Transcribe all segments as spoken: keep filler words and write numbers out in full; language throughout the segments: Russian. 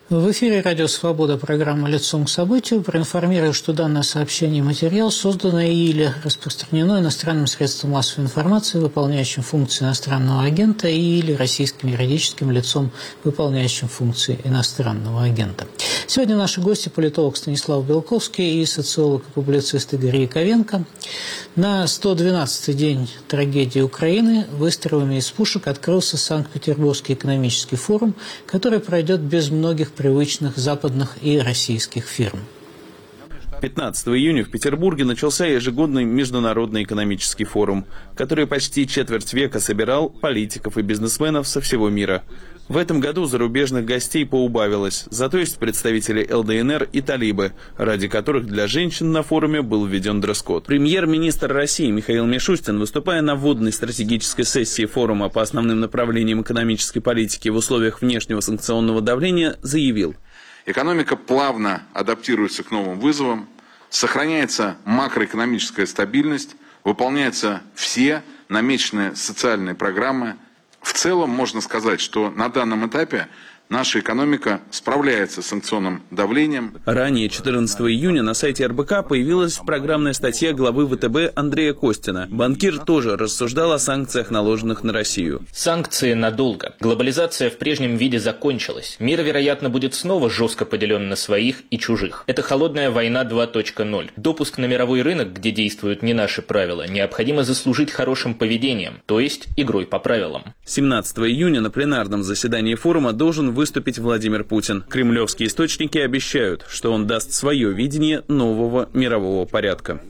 В эфире «Радио Свобода», программа «Лицом к событию». Проинформирую, что данное сообщение и материал создано или распространено иностранным средством массовой информации, выполняющим функции иностранного агента, или российским юридическим лицом, выполняющим функции иностранного агента. Сегодня наши гости – политолог Станислав Белковский и социолог и публицист Игорь Яковенко. На сто двенадцатый день трагедии Украины выстрелами из пушек открылся Санкт-Петербургский экономический форум, который пройдет без многих привычных западных и российских фирм. пятнадцатого июня в Петербурге начался ежегодный международный экономический форум, который почти четверть века собирал политиков и бизнесменов со всего мира. В этом году зарубежных гостей поубавилось, зато есть представители эл дэ эн эр и талибы, ради которых для женщин на форуме был введен дресс-код. Премьер-министр России Михаил Мишустин, выступая на вводной стратегической сессии форума по основным направлениям экономической политики в условиях внешнего санкционного давления, заявил: экономика плавно адаптируется к новым вызовам, сохраняется макроэкономическая стабильность, выполняются все намеченные социальные программы. В целом можно сказать, что на данном этапе наша экономика справляется с санкционным давлением. Ранее, четырнадцатого июня, на сайте эр бэ ка появилась программная статья главы вэ тэ бэ Андрея Костина. Банкир тоже рассуждал о санкциях, наложенных на Россию. Санкции надолго. Глобализация в прежнем виде закончилась. Мир, вероятно, будет снова жестко поделен на своих и чужих. Это холодная война два точка ноль. Допуск на мировой рынок, где действуют не наши правила, необходимо заслужить хорошим поведением, то есть игрой по правилам. семнадцатого июня на пленарном заседании форума должен выступить Владимир Путин. Кремлевские источники обещают, что он даст свое видение нового мирового порядка.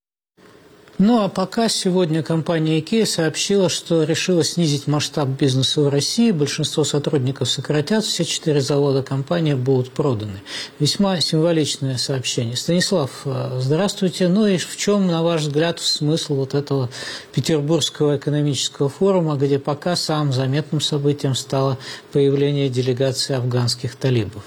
Ну а пока сегодня компания IKEA сообщила, что решила снизить масштаб бизнеса в России. Большинство сотрудников сократят, все четыре завода компании будут проданы. Весьма символичное сообщение. Станислав, здравствуйте. Ну и в чем, на ваш взгляд, смысл вот этого Петербургского экономического форума, где пока самым заметным событием стало появление делегации афганских талибов?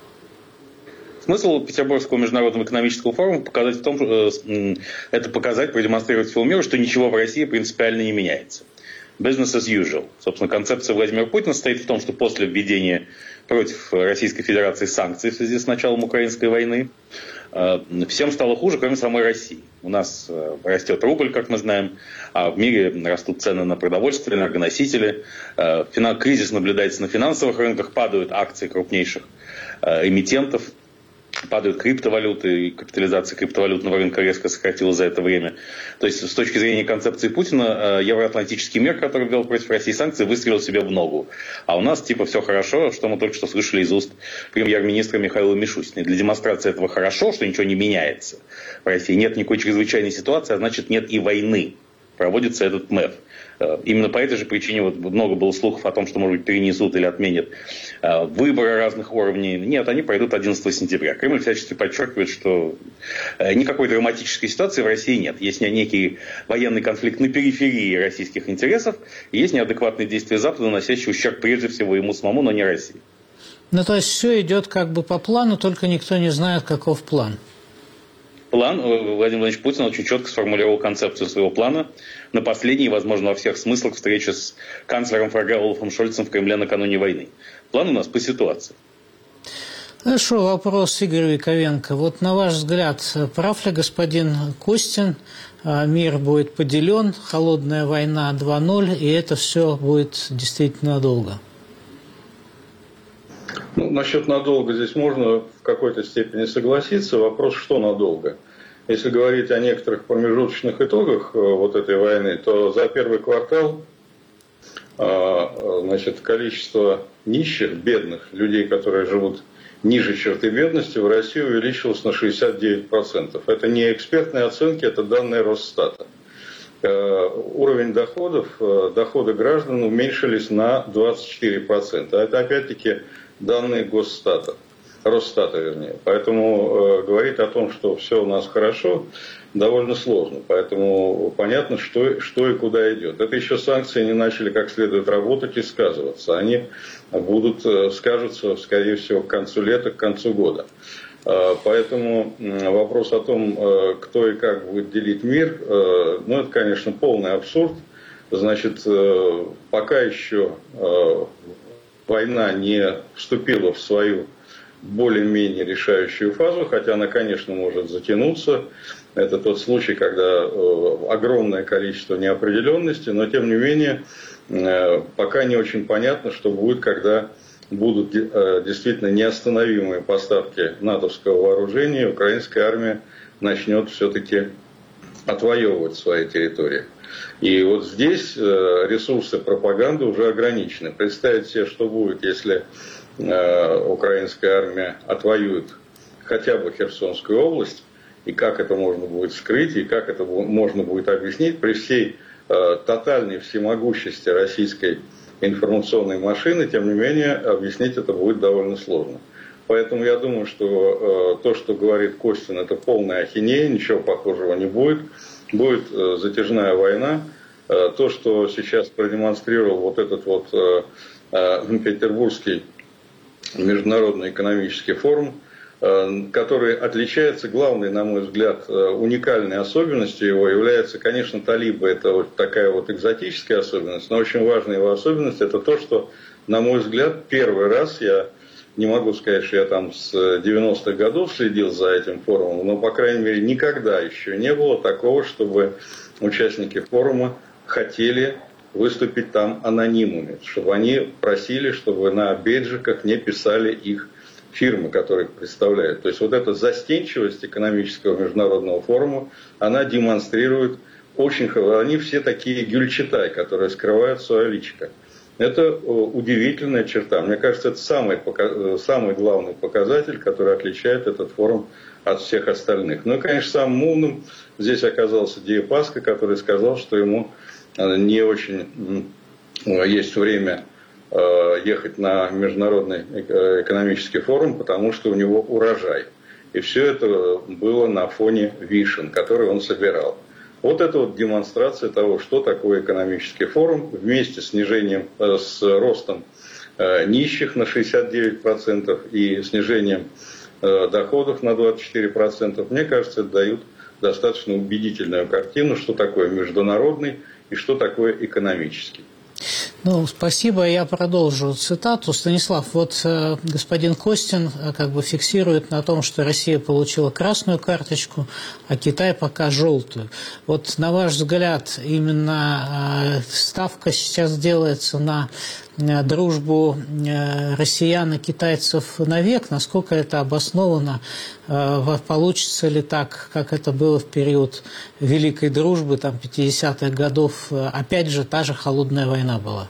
Смысл Петербургского международного экономического форума показать в том, это показать, продемонстрировать всему миру, что ничего в России принципиально не меняется. Business as usual. Собственно, концепция Владимира Путина состоит в том, что после введения против Российской Федерации санкций в связи с началом украинской войны всем стало хуже, кроме самой России. У нас растет рубль, как мы знаем, а в мире растут цены на продовольствие, энергоносители. Кризис наблюдается на финансовых рынках, падают акции крупнейших эмитентов. Падают криптовалюты, и капитализация криптовалютного рынка резко сократилась за это время. То есть, с точки зрения концепции Путина, евроатлантический мир, который ввел против России санкции, выстрелил себе в ногу. А у нас типа все хорошо, что мы только что слышали из уст премьер-министра Михаила Мишустина. И для демонстрации этого хорошо, что ничего не меняется в России, нет никакой чрезвычайной ситуации, а значит нет и войны. Проводится этот МЭФ. Именно по этой же причине вот много было слухов о том, что, может быть, перенесут или отменят выборы разных уровней. Нет, они пройдут одиннадцатого сентября. Кремль всячески подчеркивает, что никакой драматической ситуации в России нет. Есть некий военный конфликт на периферии российских интересов, и есть неадекватные действия Запада, наносящие ущерб прежде всего ему самому, но не России. Ну, то есть все идет как бы по плану, только никто не знает, каков план. План, Владимир Владимирович Путин очень четко сформулировал концепцию своего плана на последней, возможно, во всех смыслах встрече с канцлером ФРГ Олафом Шольцем в Кремле накануне войны. План у нас по ситуации. Хорошо, вопрос Игорю Яковенко. Вот на ваш взгляд, прав ли господин Костин, мир будет поделен, холодная война два ноль, и это все будет действительно надолго? Ну, насчет надолго здесь можно в какой-то степени согласиться. Вопрос, что надолго. Если говорить о некоторых промежуточных итогах вот этой войны, то за первый квартал значит, количество нищих, бедных людей, которые живут ниже черты бедности, в России увеличилось на шестьдесят девять процентов. Это не экспертные оценки, это данные Росстата. Уровень доходов, доходы граждан уменьшились на двадцать четыре процента. Это опять-таки данные Госстата, Росстата, вернее. Поэтому э, говорить о том, что все у нас хорошо, довольно сложно. Поэтому понятно, что, что и куда идет. Это еще санкции не начали как следует работать и сказываться. Они будут э, скажутся, скорее всего, к концу лета, к концу года. Э, поэтому э, вопрос о том, э, кто и как будет делить мир, э, ну, это, конечно, полный абсурд. Значит, э, пока еще... Э, война не вступила в свою более-менее решающую фазу, хотя она, конечно, может затянуться. Это тот случай, когда огромное количество неопределенности, но, тем не менее, пока не очень понятно, что будет, когда будут действительно неостановимые поставки натовского вооружения, украинская армия начнет все-таки отвоевывать свои территории. И вот здесь ресурсы пропаганды уже ограничены. Представить себе, что будет, если украинская армия отвоюет хотя бы Херсонскую область, и как это можно будет скрыть, и как это можно будет объяснить при всей тотальной всемогущести российской информационной машины, тем не менее, объяснить это будет довольно сложно. Поэтому я думаю, что то, что говорит Костин, это полная ахинея, ничего похожего не будет. Будет затяжная война. То, что сейчас продемонстрировал вот этот вот Петербургский международный экономический форум, который отличается, главной, на мой взгляд, уникальной особенностью его является, конечно, талибы, это вот такая вот экзотическая особенность, но очень важная его особенность это то, что, на мой взгляд, первый раз, я не могу сказать, что я там с девяностых годов следил за этим форумом, но, по крайней мере, никогда еще не было такого, чтобы участники форума хотели выступить там анонимами, чтобы они просили, чтобы на бейджиках не писали их фирмы, которые представляют. То есть вот эта застенчивость экономического международного форума, она демонстрирует очень хорошо. Они все такие гюльчатай, которые скрывают свое личико. Это удивительная черта. Мне кажется, это самый, самый главный показатель, который отличает этот форум от всех остальных. Ну и, конечно, самым умным здесь оказался Дерипаска, который сказал, что ему не очень есть время ехать на международный экономический форум, потому что у него урожай. И все это было на фоне вишен, которые он собирал. Вот это вот демонстрация того, что такое экономический форум, вместе с снижением, с ростом нищих на шестьдесят девять процентов и снижением доходов на двадцать четыре процента, мне кажется, это дают достаточно убедительную картину, что такое международный и что такое экономический. Ну, спасибо. Я продолжу цитату. Станислав, вот э, господин Костин э, как бы фиксирует на том, что Россия получила красную карточку, а Китай пока желтую. Вот на ваш взгляд, именно э, ставка сейчас делается на э, дружбу э, россиян и китайцев навек? Насколько это обосновано? Э, получится ли так, как это было в период Великой Дружбы, там, пятидесятых годов? Опять же, та же холодная война была.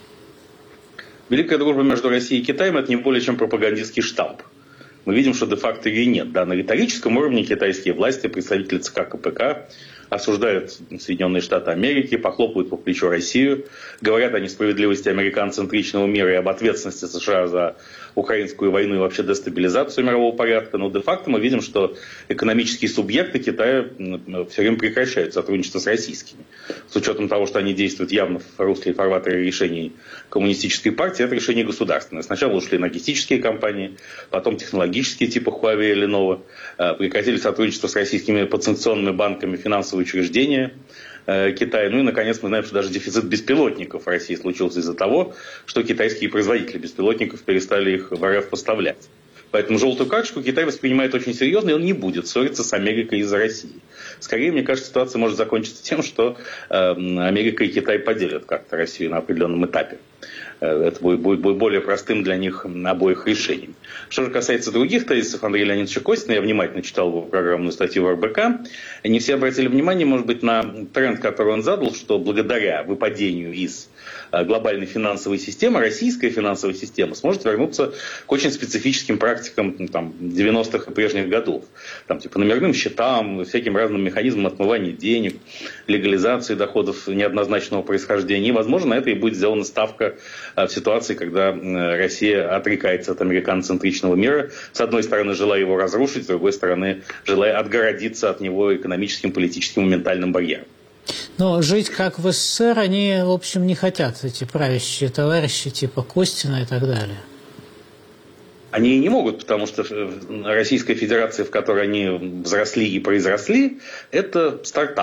Великая дружба между Россией и Китаем – это не более чем пропагандистский штамп. Мы видим, что де-факто ее нет. Да, на риторическом уровне китайские власти, представители ЦК КПК, осуждают Соединенные Штаты Америки, похлопывают по плечу Россию, говорят о несправедливости американоцентричного мира и об ответственности США за украинскую войну и вообще дестабилизацию мирового порядка. Но де-факто мы видим, что экономические субъекты Китая все время прекращают сотрудничество с российскими. С учетом того, что они действуют явно в русле фарватера решений коммунистической партии, это решение государственное. Сначала ушли энергетические компании, потом технологические типа Huawei и Lenovo, прекратили сотрудничество с российскими подсанкционными банками, финансовыми учреждения Китая. Ну и, наконец, мы знаем, что даже дефицит беспилотников в России случился из-за того, что китайские производители беспилотников перестали их в РФ поставлять. Поэтому желтую карточку Китай воспринимает очень серьезно, и он не будет ссориться с Америкой из-за России. Скорее, мне кажется, ситуация может закончиться тем, что э, Америка и Китай поделят как-то Россию на определенном этапе. Это будет, будет, будет более простым для них обоих решением. Что же касается других тезисов Андрея Леонидовича Костина, я внимательно читал его программную статью в эр бэ ка. Не все обратили внимание, может быть, на тренд, который он задал, что благодаря выпадению из глобальной финансовой системы, российская финансовая система сможет вернуться к очень специфическим практикам там, девяностых и прежних годов. Там, типа номерным счетам, всяким разным механизмам отмывания денег, легализации доходов неоднозначного происхождения. И, возможно, на это и будет сделана ставка в ситуации, когда Россия отрекается от американоцентричного мира, с одной стороны, желая его разрушить, с другой стороны, желая отгородиться от него экономическим, политическим и ментальным барьером. Но жить как в эс эс эс эр они, в общем, не хотят, эти правящие товарищи типа Костина и так далее. Они и не могут, потому что Российская Федерация, в которой они взросли и произросли, это стартап.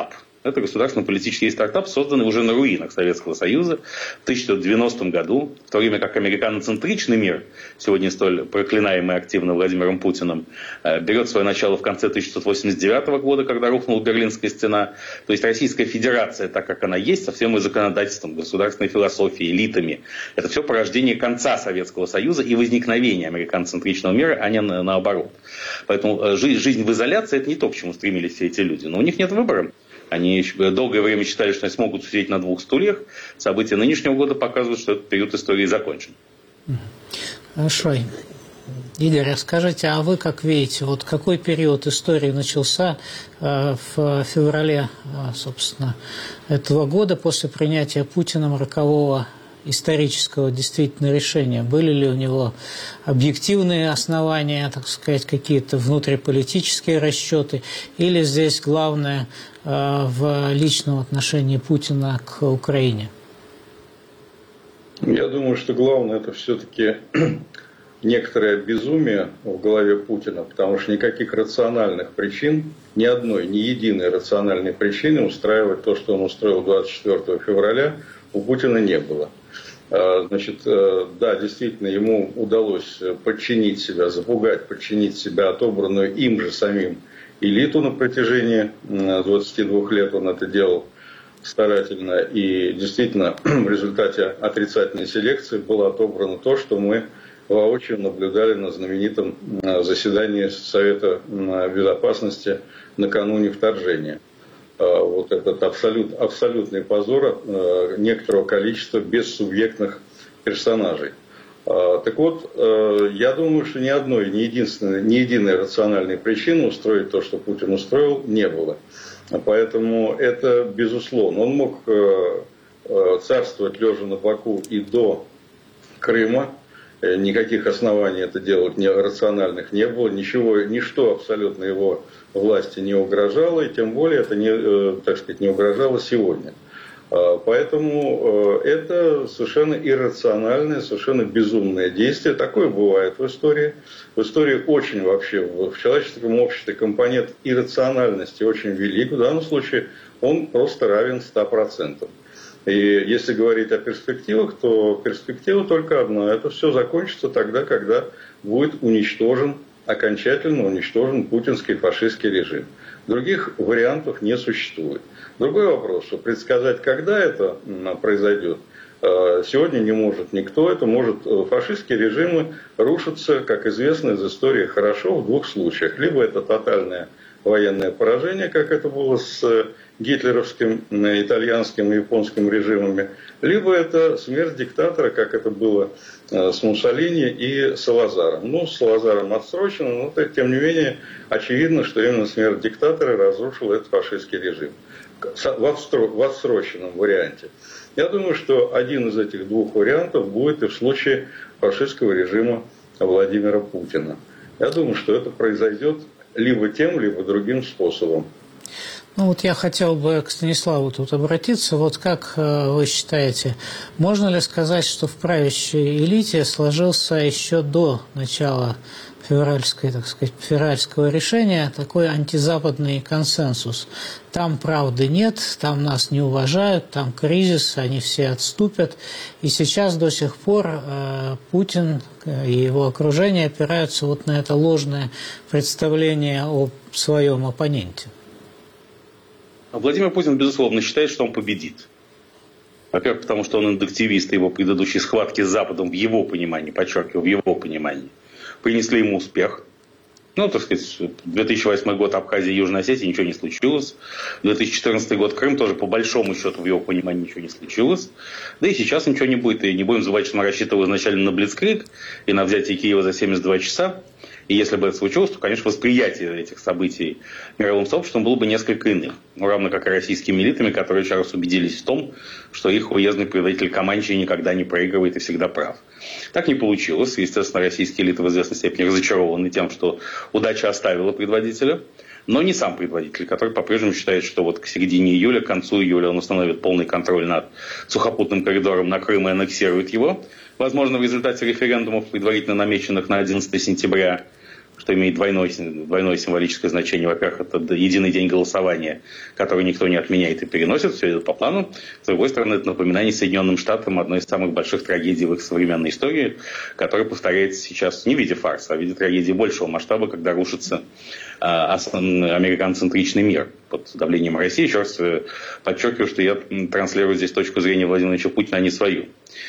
Это государственно-политический стартап, созданный уже на руинах Советского Союза в тысяча девятьсот девяностом году, в то время как американоцентричный мир, сегодня столь проклинаемый активно Владимиром Путиным, берет свое начало в конце тысяча девятьсот восемьдесят девятого года, когда рухнула Берлинская стена. То есть Российская Федерация, так как она есть, со всем и законодательством, государственной философией, элитами, это все порождение конца Советского Союза и возникновения американоцентричного мира, а не на, наоборот. Поэтому жизнь, жизнь в изоляции – это не то, к чему стремились все эти люди. Но у них нет выбора. Они долгое время считали, что они смогут сидеть на двух стульях. События нынешнего года показывают, что этот период истории закончен. Хорошо. Игорь, расскажите, а вы как видите, вот какой период истории начался э, в феврале, э, собственно, этого года после принятия Путиным рокового исторического действительно решения? Были ли у него объективные основания, так сказать, какие-то внутриполитические расчеты, или здесь главное э, в личном отношении Путина к Украине? Я думаю, что главное это все-таки некоторое безумие в голове Путина, потому что никаких рациональных причин, ни одной, ни единой рациональной причины устраивать то, что он устроил двадцать четвёртого февраля, у Путина не было. Значит, да, действительно, ему удалось подчинить себя, запугать, подчинить себя отобранную им же самим элиту на протяжении двадцати двух лет. Он это делал старательно. И действительно, в результате отрицательной селекции было отобрано то, что мы воочию наблюдали на знаменитом заседании Совета Безопасности накануне вторжения. Вот этот абсолют, абсолютный позор некоторого количества бессубъектных персонажей. Так вот, я думаю, что ни одной, ни единственной, ни единой рациональной причины устроить то, что Путин устроил, не было. Поэтому это безусловно. Он мог царствовать лежа на боку и до Крыма. Никаких оснований это делать не, рациональных не было. Ничего, ничто абсолютно его власти не угрожало, и тем более это не, так сказать, не угрожало сегодня. Поэтому это совершенно иррациональное, совершенно безумное действие. Такое бывает в истории. В истории очень вообще, в человеческом обществе компонент иррациональности очень велик. В данном случае он просто равен ста процентам. И если говорить о перспективах, то перспектива только одна. Это все закончится тогда, когда будет уничтожен, окончательно уничтожен путинский фашистский режим. Других вариантов не существует. Другой вопрос, что предсказать, когда это произойдет, сегодня не может никто. Это может, фашистские режимы рушатся, как известно из истории, хорошо в двух случаях. Либо это тотальное военное поражение, как это было с гитлеровским, итальянским и японским режимами, либо это смерть диктатора, как это было с Муссолини и Салазаром. Ну, с Салазаром отсрочено, но тем не менее очевидно, что именно смерть диктатора разрушила этот фашистский режим в отсроченном варианте. Я думаю, что один из этих двух вариантов будет и в случае фашистского режима Владимира Путина. Я думаю, что это произойдет либо тем, либо другим способом. Ну вот я хотел бы к Станиславу тут обратиться. Вот как вы считаете, можно ли сказать, что в правящей элите сложился еще до начала февральской, так сказать, февральского решения такой антизападный консенсус? Там правды нет, там нас не уважают, там кризис, они все отступят. И сейчас до сих пор э, Путин и его окружение опираются вот на это ложное представление о своем оппоненте. Владимир Путин, безусловно, считает, что он победит. Во-первых, потому что он индуктивист, и его предыдущие схватки с Западом в его понимании, подчеркиваю, в его понимании, принесли ему успех. Ну, так сказать, две тысячи восьмой год Абхазия и Южная Осетия, ничего не случилось. две тысячи четырнадцатый год Крым тоже, по большому счету, в его понимании ничего не случилось. Да и сейчас ничего не будет. И не будем забывать, что он рассчитывал изначально на блицкриг и на взятие Киева за семьдесят два часа. И если бы это случилось, то, конечно, восприятие этих событий мировым сообществом было бы несколько иным. Ну, равно как и российскими элитами, которые еще раз убедились в том, что их уездный предводитель Команчи никогда не проигрывает и всегда прав. Так не получилось. Естественно, российские элиты в известной степени разочарованы тем, что удача оставила предводителя. Но не сам предводитель, который по-прежнему считает, что вот к середине июля, к концу июля он установит полный контроль над сухопутным коридором на Крым и аннексирует его. Возможно, в результате референдумов, предварительно намеченных на одиннадцатое сентября. что имеет двойное, двойное символическое значение. Во-первых, это единый день голосования, который никто не отменяет и переносит, все идет по плану. С другой стороны, это напоминание Соединенным Штатам одной из самых больших трагедий в их современной истории, которая повторяется сейчас не в виде фарса, а в виде трагедии большего масштаба, когда рушится а, американоцентричный мир под давлением России. Еще раз подчеркиваю, что я транслирую здесь точку зрения Владимира Владимировича Путина, а не свою.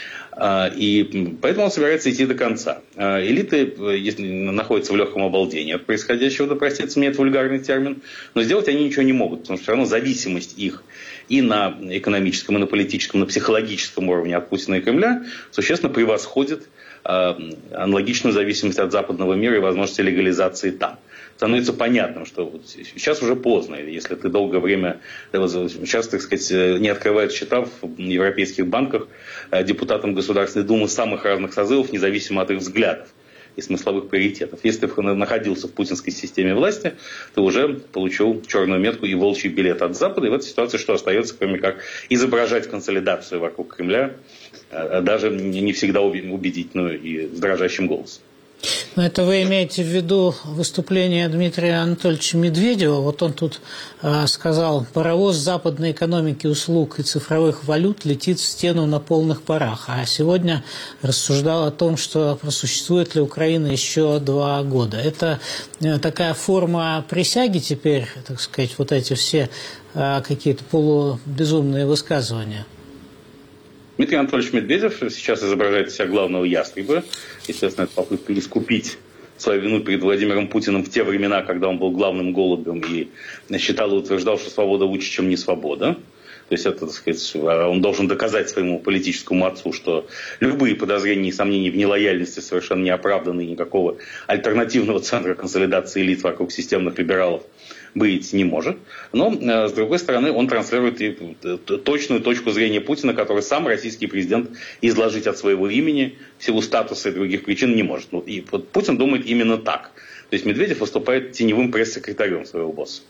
И поэтому он собирается идти до конца. Элиты, если находятся в легком обалдении от происходящего, да простите мне, это вульгарный термин, но сделать они ничего не могут, потому что все равно зависимость их и на экономическом, и на политическом, и на психологическом уровне от Путина и Кремля существенно превосходит аналогичную зависимость от западного мира и возможности легализации там. Становится понятным, что вот сейчас уже поздно, если ты долгое время, сейчас, так сказать, не открывают счета в европейских банках депутатам Государственной Думы самых разных созывов, независимо от их взглядов и смысловых приоритетов. Если ты находился в путинской системе власти, ты уже получил черную метку и волчий билет от Запада, и в этой ситуации что остается, кроме как изображать консолидацию вокруг Кремля, даже не всегда убедительную и с дрожащим голосом. Но это вы имеете в виду выступление Дмитрия Анатольевича Медведева. Вот он тут э, сказал: паровоз западной экономики, услуг и цифровых валют летит в стену на полных парах. А сегодня рассуждал о том, что просуществует ли Украина еще два года. Это э, такая форма присяги теперь, так сказать, вот эти все э, какие-то полубезумные высказывания. Дмитрий Анатольевич Медведев сейчас изображает из себя главного ястреба. Естественно, это попытка искупить свою вину перед Владимиром Путиным в те времена, когда он был главным голубем и считал и утверждал, что свобода лучше, чем не свобода. То есть это, так сказать, он должен доказать своему политическому отцу, что любые подозрения и сомнения в нелояльности совершенно не оправданы, и никакого альтернативного центра консолидации элит вокруг системных либералов быть не может. Но, с другой стороны, он транслирует и точную точку зрения Путина, которую сам российский президент изложить от своего имени в силу статуса и других причин не может. И вот Путин думает именно так. То есть Медведев выступает теневым пресс-секретарем своего босса.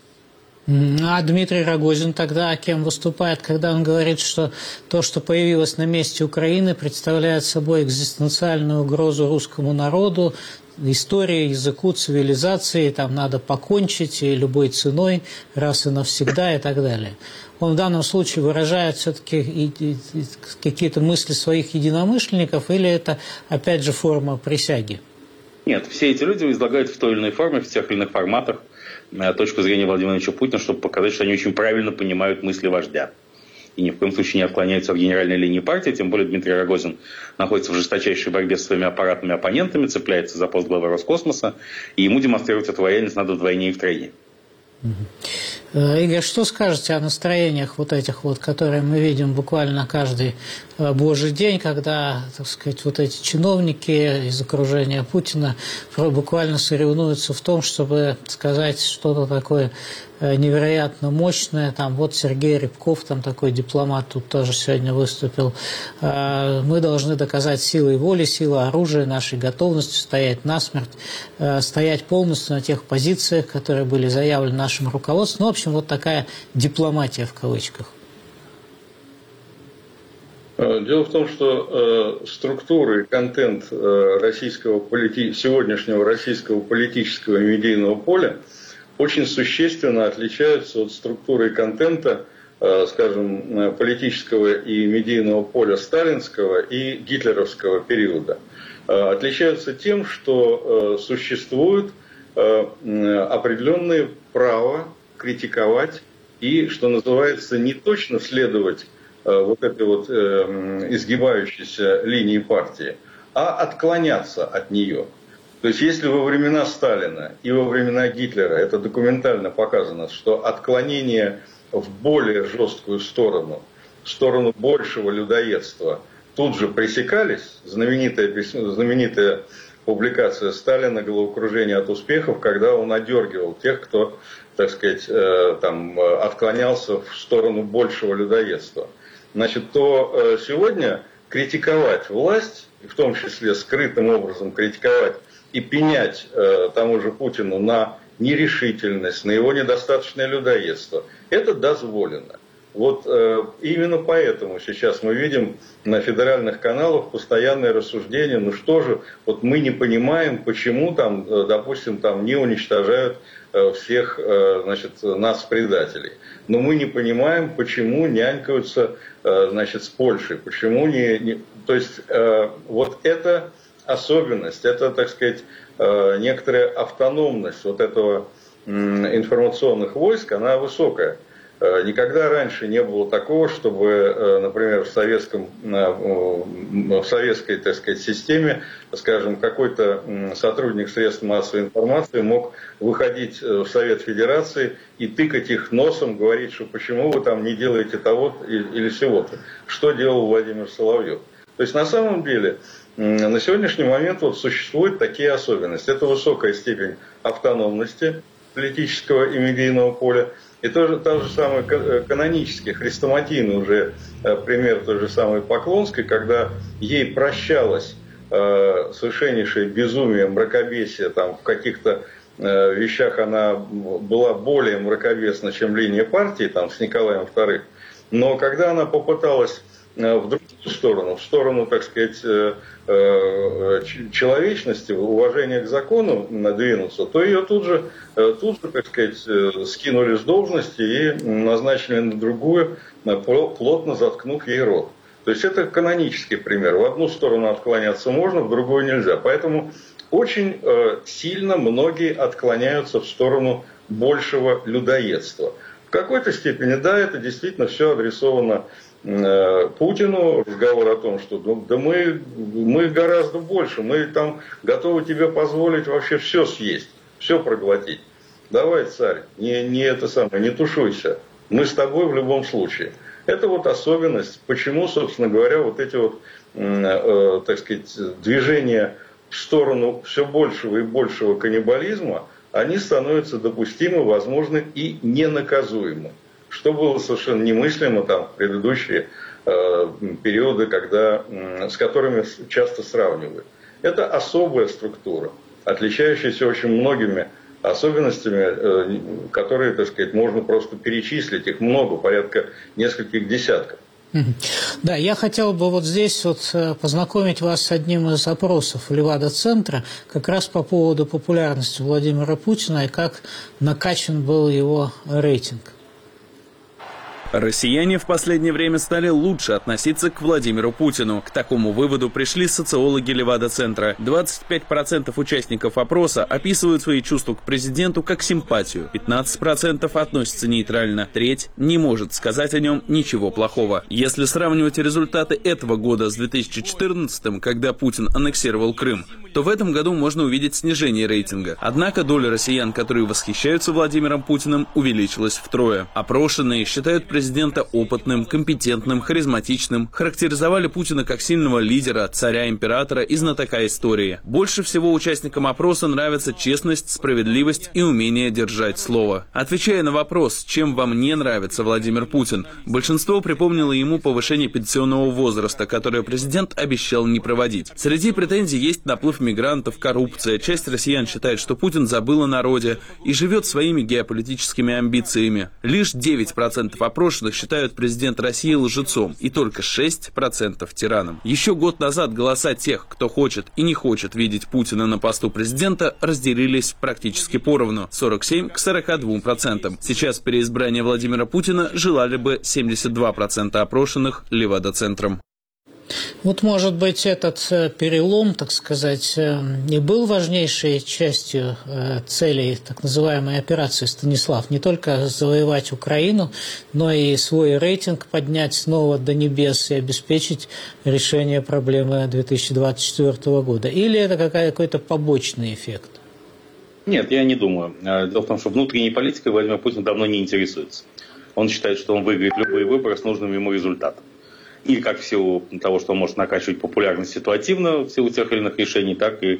А Дмитрий Рогозин тогда кем выступает, когда он говорит, что то, что появилось на месте Украины, представляет собой экзистенциальную угрозу русскому народу, истории, языку, цивилизации, там надо покончить и любой ценой, раз и навсегда и так далее. Он в данном случае выражает все-таки какие-то мысли своих единомышленников, или это опять же форма присяги? Нет, все эти люди излагают в той или иной форме, в тех или иных форматах точку зрения Владимира Владимировича Путина, чтобы показать, что они очень правильно понимают мысли вождя. И ни в коем случае не отклоняются от генеральной линии партии. Тем более Дмитрий Рогозин находится в жесточайшей борьбе с своими аппаратными оппонентами, цепляется за пост главы Роскосмоса, и ему демонстрировать эту лояльность надо вдвойне и втройне. Игорь, что скажете о настроениях вот этих вот, которые мы видим буквально каждый божий день, когда, так сказать, вот эти чиновники из окружения Путина буквально соревнуются в том, чтобы сказать что-то такое невероятно мощное. Там вот Сергей Рябков, там такой дипломат, тут тоже сегодня выступил. Мы должны доказать силой воли, силой оружия, нашей готовностью стоять насмерть, стоять полностью на тех позициях, которые были заявлены нашим руководством. Ну, в общем, вот такая дипломатия в кавычках. Дело в том, что э, структура и контент э, российского полити... сегодняшнего российского политического и медийного поля очень существенно отличаются от структуры и контента, э, скажем, политического и медийного поля сталинского и гитлеровского периода. Э, отличаются тем, что э, существует э, определенное право критиковать и, что называется, не точно следовать вот этой вот э, изгибающейся линии партии, а отклоняться от нее. То есть, если во времена Сталина и во времена Гитлера, это документально показано, что отклонение в более жесткую сторону, в сторону большего людоедства, тут же пресекались, знаменитая, знаменитая публикация Сталина «Головокружение от успехов», когда он одергивал тех, кто, так сказать, э, там, отклонялся в сторону большего людоедства. Значит, то сегодня критиковать власть, в том числе скрытым образом критиковать и пенять э, тому же Путину на нерешительность, на его недостаточное людоедство, это дозволено. Вот э, именно поэтому сейчас мы видим на федеральных каналах постоянное рассуждение, ну что же, вот мы не понимаем, почему там, э, допустим, там не уничтожают э, всех, э, значит, нас предателей. Но мы не понимаем, почему нянькаются, э, значит, с Польшей, почему не, не... то есть э, вот эта особенность, это, так сказать, э, некоторая автономность вот этого э, информационных войск, она высокая. Никогда раньше не было такого, чтобы, например, в, советском, в советской, так сказать, системе, скажем, какой-то сотрудник средств массовой информации мог выходить в Совет Федерации и тыкать их носом, говорить, что почему вы там не делаете того или сего-то. Что делал Владимир Соловьев. То есть на самом деле на сегодняшний момент вот существуют такие особенности. Это высокая степень автономности политического и медийного поля. И тоже тот же самый канонический, хрестоматийный уже пример той же самой Поклонской, когда ей прощалось э, совершеннейшее безумие, мракобесие, там в каких-то э, вещах она была более мракобесна, чем линия партии, там с Николаем вторым. Но когда она попыталась э, в другую сторону, в сторону, так сказать, э, э, человечности, уважения к закону надвинуться, то ее тут же, э, тут же, так сказать, э, скинули с должности и назначили на другую, э, плотно заткнув ей рот. То есть это канонический пример. В одну сторону отклоняться можно, в другую нельзя. Поэтому очень э, сильно многие отклоняются в сторону большего людоедства. В какой-то степени, да, это действительно все адресовано Путину, разговор о том, что ну, да мы, мы гораздо больше, мы там готовы тебе позволить вообще все съесть, все проглотить. Давай, царь, не, не это самое, не тушуйся, мы с тобой в любом случае. Это вот особенность, почему, собственно говоря, вот эти вот, э, так сказать, движения в сторону все большего и большего каннибализма, они становятся допустимы, возможны и ненаказуемы. Что было совершенно немыслимо там в предыдущие э, периоды, когда, э, с которыми часто сравнивают. Это особая структура, отличающаяся очень многими особенностями, э, которые, так сказать, можно просто перечислить. Их много, порядка нескольких десятков. Да, я хотел бы вот здесь вот познакомить вас с одним из опросов Левада-центра как раз по поводу популярности Владимира Путина и как накачан был его рейтинг. Россияне в последнее время стали лучше относиться к Владимиру Путину. К такому выводу пришли социологи Левада-центра. двадцать пять процентов участников опроса описывают свои чувства к президенту как симпатию. пятнадцать процентов относятся нейтрально. Треть не может сказать о нем ничего плохого. Если сравнивать результаты этого года с две тысячи четырнадцатым, когда Путин аннексировал Крым, то в этом году можно увидеть снижение рейтинга. Однако доля россиян, которые восхищаются Владимиром Путиным, увеличилась втрое. Опрошенные считают президента опытным, компетентным, харизматичным, характеризовали Путина как сильного лидера, царя-императора и знатока истории. Больше всего участникам опроса нравится честность, справедливость и умение держать слово. Отвечая на вопрос, чем вам не нравится Владимир Путин, большинство припомнило ему повышение пенсионного возраста, которое президент обещал не проводить. Среди претензий есть наплыв мигрантов, коррупция. Часть россиян считает, что Путин забыл о народе и живет своими геополитическими амбициями. Лишь девять процентов опрошенных считают президента России лжецом и только шесть процентов тираном. Еще год назад голоса тех, кто хочет и не хочет видеть Путина на посту президента, разделились практически поровну – сорок семь к сорока двум процентам. Сейчас переизбрание Владимира Путина желали бы семьдесят два процента опрошенных Левада-центром. Вот, может быть, этот перелом, так сказать, и был важнейшей частью целей так называемой операции «Станислав». Не только завоевать Украину, но и свой рейтинг поднять снова до небес и обеспечить решение проблемы две тысячи двадцать четвёртого года. Или это какой-то побочный эффект? Нет, я не думаю. Дело в том, что внутренней политикой Владимир Путин давно не интересуется. Он считает, что он выиграет любые выборы с нужным ему результатом. Или как в силу того, что он может накачивать популярность ситуативно в силу тех или иных решений, так и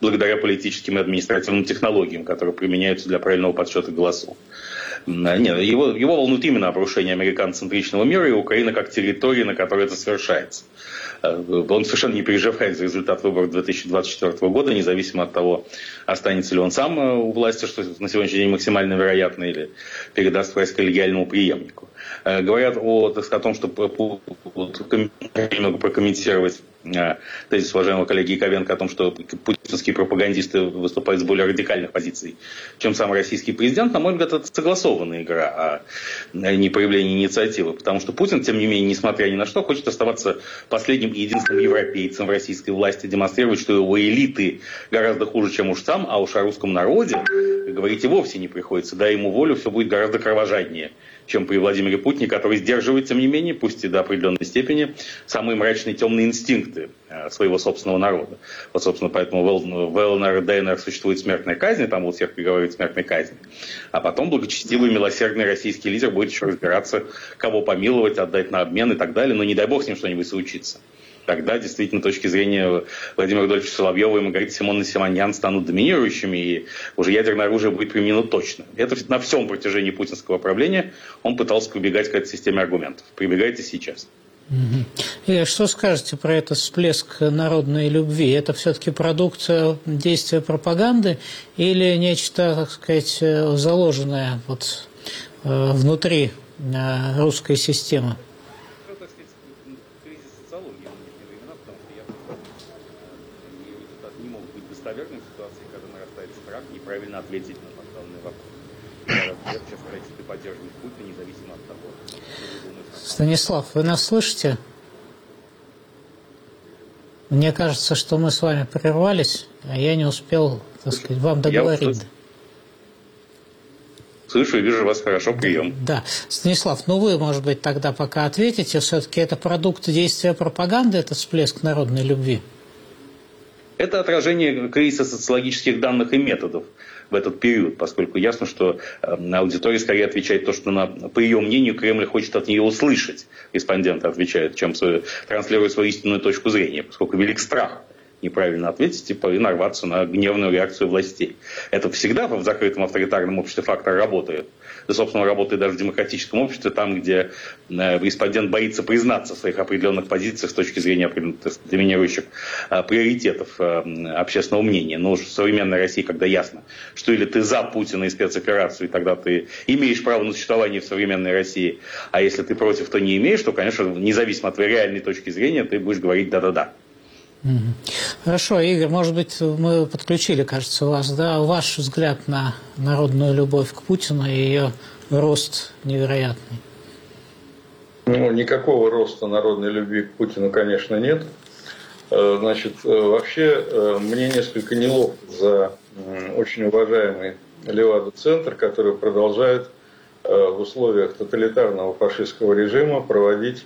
благодаря политическим и административным технологиям, которые применяются для правильного подсчета голосов. Нет, его, его волнует именно обрушение американоцентричного мира и Украина как территории, на которой это совершается. Он совершенно не переживает за результат выборов две тысячи двадцать четвёртого года, независимо от того, останется ли он сам у власти, что на сегодняшний день максимально вероятно, или передаст власть коллегиальному преемнику. Говорят о, так сказать, о том, что немного прокомментировать тезис уважаемого коллеги Яковенко о том, что путинские пропагандисты выступают с более радикальных позиций, чем сам российский президент, на мой взгляд, это согласованная игра, а не проявление инициативы. Потому что Путин, тем не менее, несмотря ни на что, хочет оставаться последним и единственным европейцем в российской власти, демонстрировать, что его элиты гораздо хуже, чем уж сам, а уж о русском народе говорить и вовсе не приходится. Дай ему волю, все будет гораздо кровожаднее, чем при Владимире Путине, который сдерживает, тем не менее, пусть и до определенной степени, самые мрачные темные инстинкты своего собственного народа. Вот, собственно, поэтому в ЛНР и ДНР существует смертная казнь, там вот всех приговорить смертной казни. А потом благочестивый, милосердный российский лидер будет еще разбираться, кого помиловать, отдать на обмен и так далее. Но не дай бог с ним что-нибудь случится. Тогда, действительно, с точки зрения Владимира Рудольфовича Соловьева и Маргариты Симоновны Симоньян станут доминирующими, и уже ядерное оружие будет применено точно. Это на всем протяжении путинского правления он пытался прибегать к этой системе аргументов. Прибегает и сейчас. И что скажете про этот всплеск народной любви? Это все-таки продукт действия пропаганды или нечто, так сказать, заложенное вот внутри русской системы? Правильно ответить на поставленный вопрос. Я сейчас сказать, что ты поддерживаешь Путина, независимо от того, что вы думаете. Станислав, вы нас слышите? Мне кажется, что мы с вами прервались, а я не успел, так сказать, вам договорить. Я слышу и вижу вас хорошо, прием. Да. Станислав, ну вы, может быть, тогда пока ответите, все-таки это продукт действия пропаганды, этот всплеск народной любви? Это отражение кризиса социологических данных и методов в этот период, поскольку ясно, что аудитория скорее отвечает то, что, на, по ее мнению, Кремль хочет от нее услышать. Респонденты отвечают, чем транслируют свою истинную точку зрения, поскольку велик страх неправильно ответить и нарваться на гневную реакцию властей. Это всегда в закрытом авторитарном обществе фактор работает. Да, собственно, работает даже в демократическом обществе, там, где респондент боится признаться в своих определенных позициях с точки зрения доминирующих приоритетов общественного мнения. Но в современной России, когда ясно, что или ты за Путина и спецоперацию, и тогда ты имеешь право на существование в современной России, а если ты против, то не имеешь, то, конечно, независимо от твоей реальной точки зрения, ты будешь говорить «да-да-да». Хорошо, Игорь, может быть, мы подключили, кажется, вас, да, ваш взгляд на народную любовь к Путину и ее рост невероятный. Ну, никакого роста народной любви к Путину, конечно, нет. Значит, вообще, мне несколько неловко за очень уважаемый Левада-центр, который продолжает в условиях тоталитарного фашистского режима проводить,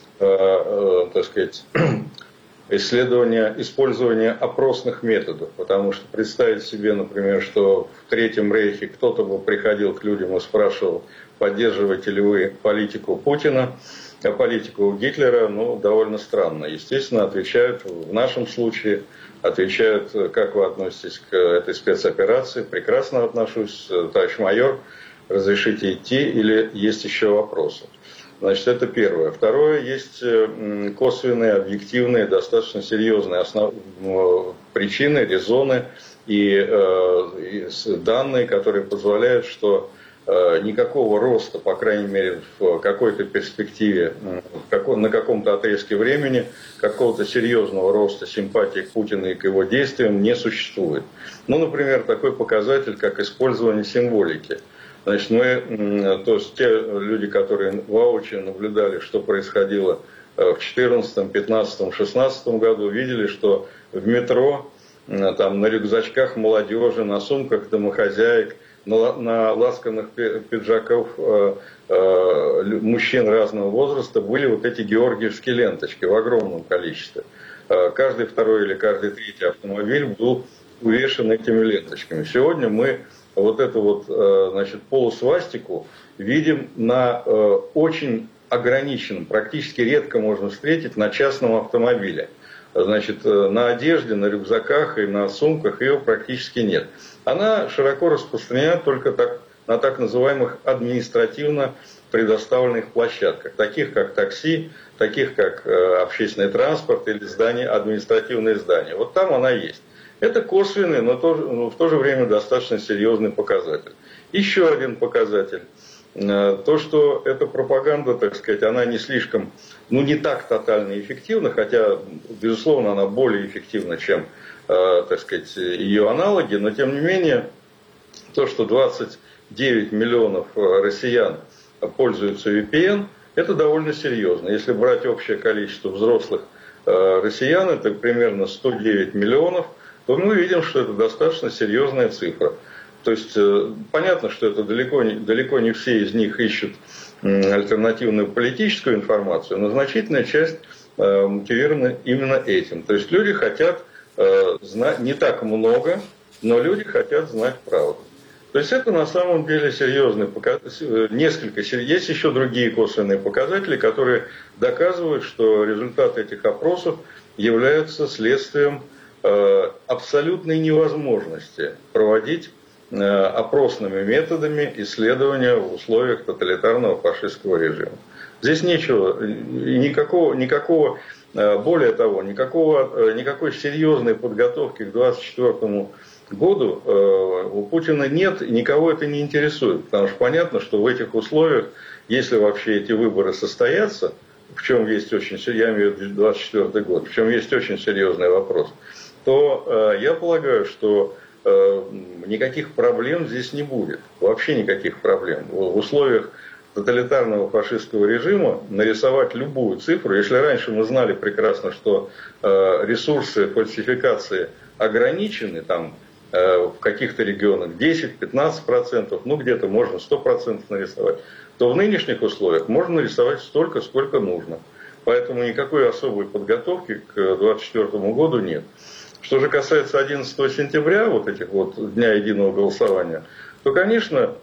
так сказать, исследования, использование опросных методов, потому что представить себе, например, что в Третьем Рейхе кто-то бы приходил к людям и спрашивал, поддерживаете ли вы политику Путина, а политику Гитлера, ну, довольно странно. Естественно, отвечают, в нашем случае, отвечают, как вы относитесь к этой спецоперации, прекрасно отношусь, товарищ майор, разрешите идти или есть еще вопросы. Значит, это первое. Второе, есть косвенные, объективные, достаточно серьезные основ... причины, резоны и, э, и данные, которые позволяют, что э, никакого роста, по крайней мере, в какой-то перспективе, в каком, на каком-то отрезке времени, какого-то серьезного роста симпатии к Путину и к его действиям не существует. Ну, например, такой показатель, как использование символики. Значит, мы, то есть те люди, которые воочию наблюдали, что происходило в две тысячи четырнадцатом, пятнадцатом, шестнадцатом году, видели, что в метро, там, на рюкзачках молодежи, на сумках домохозяек, на, на ласканных пиджаках э, э, мужчин разного возраста были вот эти георгиевские ленточки в огромном количестве. Э, каждый второй или каждый третий автомобиль был увешан этими ленточками. Сегодня мы вот эту вот, значит, полусвастику видим на очень ограниченном, практически редко можно встретить на частном автомобиле. значит, на одежде, на рюкзаках и на сумках ее практически нет. Она широко распространена только так, на так называемых административно предоставленных площадках, таких как такси, таких как общественный транспорт или здания, административные здания. Вот там она есть. Это косвенный, но тоже, но в то же время достаточно серьезный показатель. Еще один показатель. То, что эта пропаганда, так сказать, она не слишком, ну не так тотально эффективна, хотя, безусловно, она более эффективна, чем, так сказать, ее аналоги, но тем не менее, то, что двадцать девять миллионов россиян пользуются ви пи эн, это довольно серьезно. Если брать общее количество взрослых россиян, это примерно сто девять миллионов, то мы видим, что это достаточно серьезная цифра. То есть понятно, что это далеко не, далеко не все из них ищут альтернативную политическую информацию, но значительная часть мотивирована именно этим. То есть люди хотят знать не так много, но люди хотят знать правду. То есть это на самом деле серьезный показатель. Несколько, есть еще другие косвенные показатели, которые доказывают, что результаты этих опросов являются следствием абсолютной невозможности проводить опросными методами исследования в условиях тоталитарного фашистского режима. Здесь нечего, никакого, никакого более того, никакого, никакой серьезной подготовки к двадцать четвёртому году у Путина нет, и никого это не интересует. Потому что понятно, что в этих условиях, если вообще эти выборы состоятся, в чем есть очень, я имею в виду двадцать четвёртый год, в чем есть очень серьезный вопрос, то я полагаю, что никаких проблем здесь не будет. Вообще никаких проблем. В условиях тоталитарного фашистского режима нарисовать любую цифру, если раньше мы знали прекрасно, что ресурсы фальсификации ограничены, там в каких-то регионах десять-пятнадцать процентов, ну где-то можно сто процентов нарисовать, то в нынешних условиях можно нарисовать столько, сколько нужно. Поэтому никакой особой подготовки к двадцать четвёртому году нет. Что же касается одиннадцатого сентября, вот этих вот Дня единого голосования, то, конечно,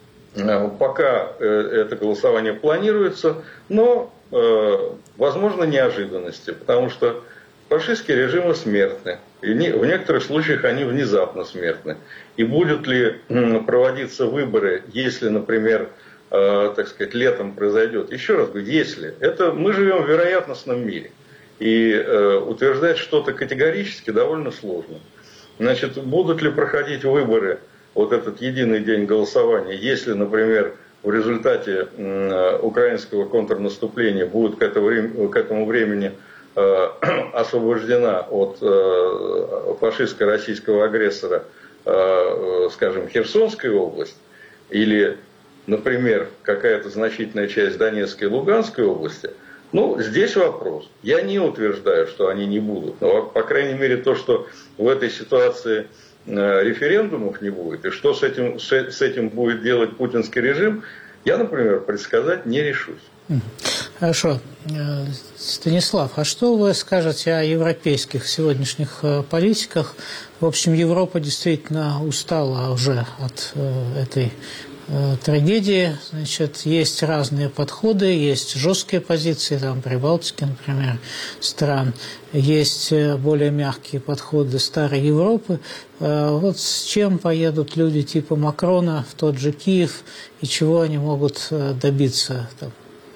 пока это голосование планируется, но возможно неожиданности, потому что фашистские режимы смертны, и в некоторых случаях они внезапно смертны. И будут ли проводиться выборы, если, например, так сказать, летом произойдет, еще раз говорю, если, это мы живем в вероятностном мире. И э, утверждать что-то категорически довольно сложно. Значит, будут ли проходить выборы, вот этот единый день голосования, если, например, в результате э, украинского контрнаступления будет к, это, к этому времени э, освобождена от э, фашистско-российского агрессора, э, скажем, Херсонская область, или, например, какая-то значительная часть Донецкой и Луганской области, ну, здесь вопрос. Я не утверждаю, что они не будут. Но, по крайней мере, то, что в этой ситуации референдумов не будет, и что с этим, с этим будет делать путинский режим, я, например, предсказать не решусь. Хорошо. Станислав, а что вы скажете о европейских сегодняшних политиках? В общем, Европа действительно устала уже от этой трагедии. Значит, есть разные подходы, есть жесткие позиции, там, Прибалтики, например, стран, есть более мягкие подходы старой Европы. Вот с чем поедут люди типа Макрона в тот же Киев, и чего они могут добиться там?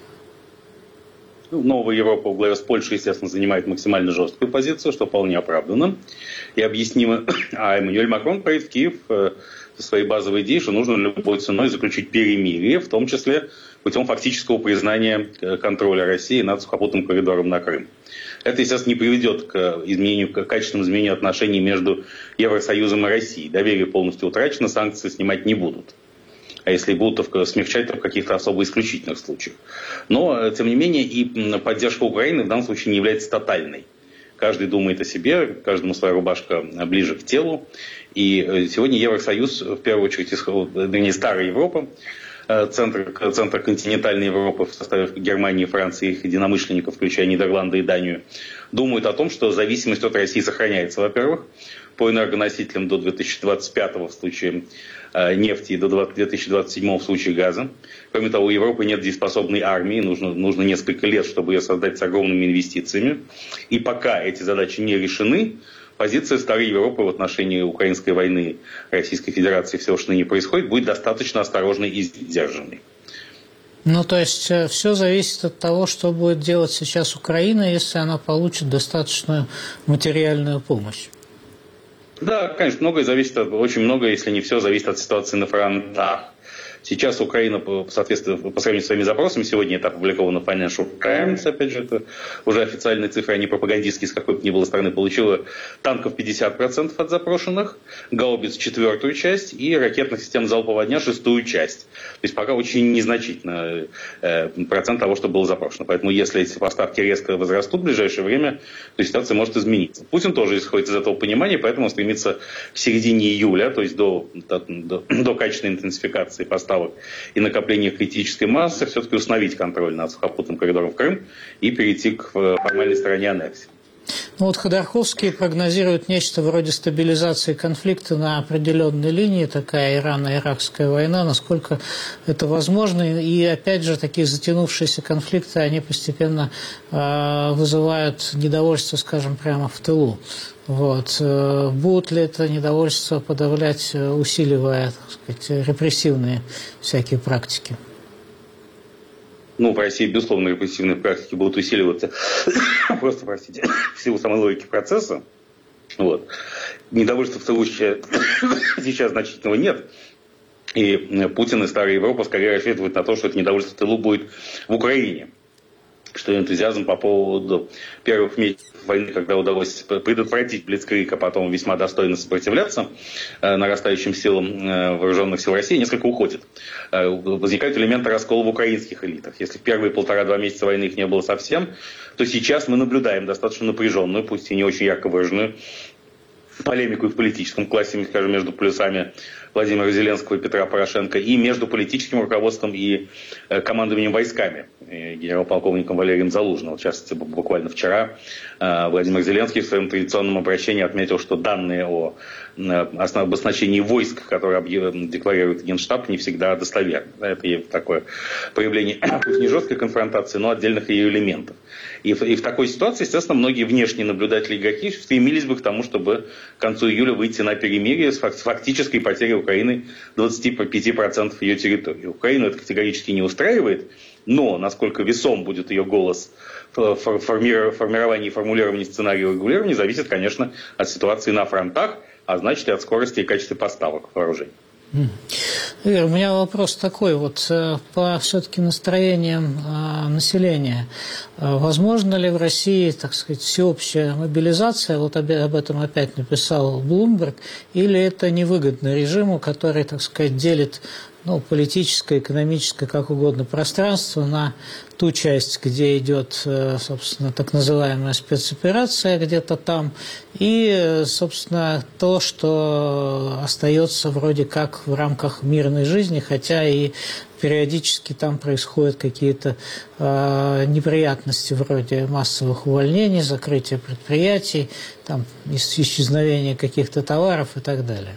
Новая Европа в главе с Польшей, естественно, занимает максимально жесткую позицию, что вполне оправдано и объяснимо. А Эммануэль Макрон поедет в Киев со своей базовой идеей, что нужно любой ценой заключить перемирие, в том числе путем фактического признания контроля России над сухопутным коридором на Крым. Это, естественно, не приведет к изменению, к качественному изменению отношений между Евросоюзом и Россией. Доверие полностью утрачено, санкции снимать не будут. А если будут, то смягчать, то в каких-то особо исключительных случаях. Но, тем не менее, и поддержка Украины в данном случае не является тотальной. Каждый думает о себе, каждому своя рубашка ближе к телу. И сегодня Евросоюз, в первую очередь, вернее, старая Европа, центр, центр континентальной Европы в составе Германии, Франции и их единомышленников, включая Нидерланды и Данию, думают о том, что зависимость от России сохраняется, во-первых. по энергоносителям до две тысячи двадцать пятого в случае нефти и до две тысячи двадцать седьмого в случае газа. Кроме того, у Европы нет дееспособной армии, нужно, нужно несколько лет, чтобы ее создать с огромными инвестициями. И пока эти задачи не решены, позиция старой Европы в отношении украинской войны Российской Федерации, всего, что ныне происходит, будет достаточно осторожной и сдержанной. Ну, то есть, все зависит от того, что будет делать сейчас Украина, если она получит достаточную материальную помощь. Да, конечно, многое зависит, от, очень многое, если не все, зависит от ситуации на фронтах. Сейчас Украина, по, соответственно, по сравнению с своими запросами, сегодня это опубликовано в Financial Times, опять же, это уже официальные цифры, а не пропагандистские, с какой бы ни было стороны, получила танков пятьдесят процентов от запрошенных, гаубиц четвертую часть и ракетных систем залпового огня шестую часть. То есть пока очень незначительно э, процент того, что было запрошено. Поэтому если эти поставки резко возрастут в ближайшее время, то ситуация может измениться. Путин тоже исходит из этого понимания, поэтому он стремится к середине июля, то есть до, до, до, до качественной интенсификации поставок и накопления критической массы, все-таки установить контроль над сухопутным коридором в Крым и перейти к формальной стороне аннексии. Ну вот Ходорковский прогнозирует нечто вроде стабилизации конфликта на определенной линии, такая Ирано-Иракская война, насколько это возможно. И опять же, такие затянувшиеся конфликты, они постепенно э, вызывают недовольство, скажем, прямо в тылу. Вот. Будут ли это недовольство подавлять, усиливая, так сказать, репрессивные всякие практики? Ну, в России, безусловно, репрессивные практики будут усиливаться просто, простите, в силу самой логики процесса. Вот. Недовольства в тылу сейчас значительного нет. И Путин и Старая Европа скорее рассчитывают на то, что это недовольство в тылу будет в Украине. Что энтузиазм по поводу первых месяцев войны, когда удалось предотвратить блицкриг, а потом весьма достойно сопротивляться э, нарастающим силам э, вооруженных сил России, несколько уходит. Э, возникают элементы раскола в украинских элитах. Если в первые полтора-два месяца войны их не было совсем, то сейчас мы наблюдаем достаточно напряженную, пусть и не очень ярко выраженную, полемику в политическом классе, скажем, между полюсами Владимира Зеленского и Петра Порошенко, и между политическим руководством и э, командованием войсками, э, генерал-полковником Валерием Залужным. В частности, буквально вчера э, Владимир Зеленский в своем традиционном обращении отметил, что данные о э, об оснащении войск, которые объ... декларирует Генштаб, не всегда достоверны. Это такое проявление, пусть не жесткой конфронтации, но отдельных ее элементов. И в, и в такой ситуации, естественно, многие внешние наблюдатели игроки стремились бы к тому, чтобы к концу июля выйти на перемирие с фактической потерей Украины двадцать пять процентов ее территории. Украину это категорически не устраивает, но насколько весом будет ее голос в формировании и формулировании сценария регулирования, зависит, конечно, от ситуации на фронтах, а значит и от скорости и качества поставок вооружений. Игорь, у меня вопрос такой, вот по все-таки настроениям э, населения. Э, возможно ли в России, так сказать, всеобщая мобилизация, вот об, об этом опять написал Блумберг, или это невыгодно режиму, который, так сказать, делит ну, политическое, экономическое, как угодно, пространство на ту часть, где идет, собственно, так называемая спецоперация где-то там, и, собственно, то, что остается вроде как в рамках мирной жизни, хотя и периодически там происходят какие-то э, неприятности вроде массовых увольнений, закрытия предприятий, там, исчезновения каких-то товаров и так далее.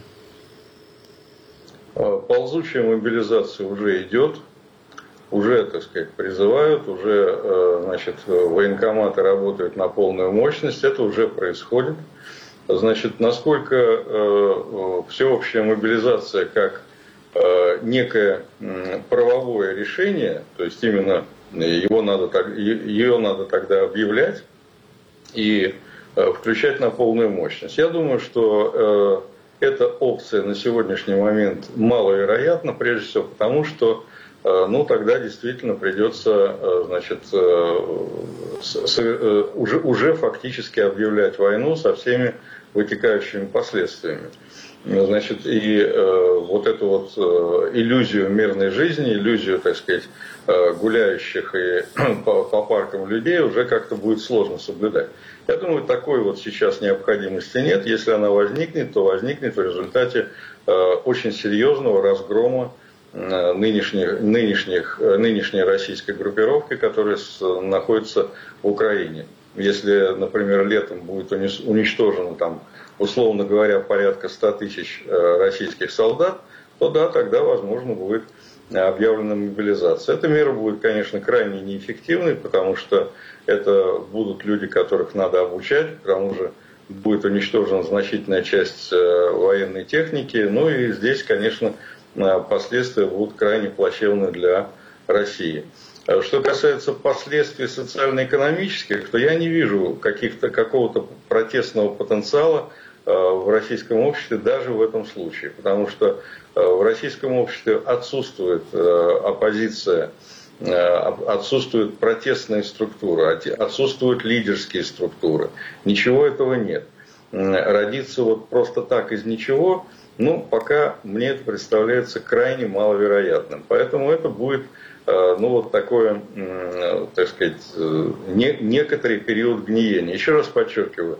Ползучая мобилизация уже идет, уже, так сказать, призывают, уже, значит, военкоматы работают на полную мощность, это уже происходит. Значит, насколько всеобщая мобилизация как некое правовое решение, то есть именно его надо, ее надо тогда объявлять и включать на полную мощность. Я думаю, что эта опция на сегодняшний момент маловероятна, прежде всего потому, что ну, тогда действительно придется, значит, уже, уже фактически объявлять войну со всеми вытекающими последствиями. Значит, и э, вот эту вот э, иллюзию мирной жизни, иллюзию, так сказать, э, гуляющих и по, по паркам людей уже как-то будет сложно соблюдать. Я думаю, такой вот сейчас необходимости нет. Если она возникнет, то возникнет в результате э, очень серьезного разгрома э, нынешних, нынешних, э, нынешней российской группировки, которая с, находится в Украине. если, например, летом будет уничтожено, там, условно говоря, порядка ста тысяч российских солдат, то да, тогда, возможно, будет объявлена мобилизация. Эта мера будет, конечно, крайне неэффективной, потому что это будут люди, которых надо обучать, к тому же будет уничтожена значительная часть военной техники. Ну и здесь, конечно, последствия будут крайне плачевны для России. Что касается последствий социально-экономических, то я не вижу каких-то, какого-то протестного потенциала в российском обществе даже в этом случае. Потому что в российском обществе отсутствует оппозиция, отсутствуют протестные структуры, отсутствуют лидерские структуры. Ничего этого нет. Родиться вот просто так из ничего, ну, пока мне это представляется крайне маловероятным. Поэтому это будет, ну, вот такое, так сказать, не, некоторый период гниения. Еще раз подчеркиваю,